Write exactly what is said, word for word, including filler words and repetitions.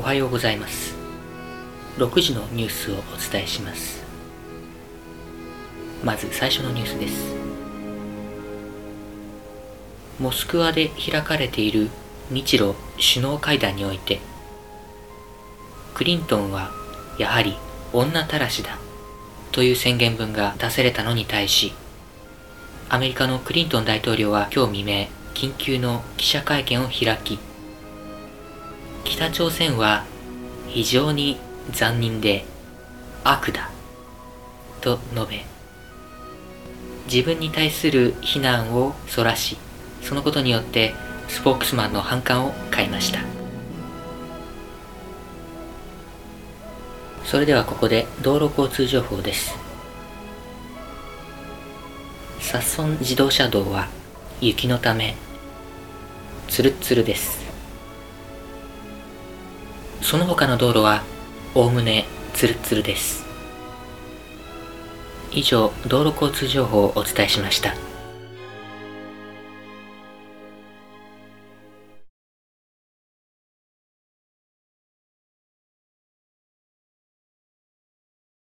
はようございます。ろくじのニュースをお伝えします。まず最初のニュースです。モスクワで開かれている日露首脳会談において、クリントンはやはり女たらしだという宣言文が出されたのに対し、アメリカのクリントン大統領は今日未明、緊急の記者会見を開き、北朝鮮は非常に残忍で悪だと述べ、自分に対する非難をそらし、そのことによってスポークスマンの反感を買いました。それではここで道路交通情報です。札村自動車道は雪のためツルッツルです。その他の道路はおおむねツルッツルです。以上、道路交通情報をお伝えしました。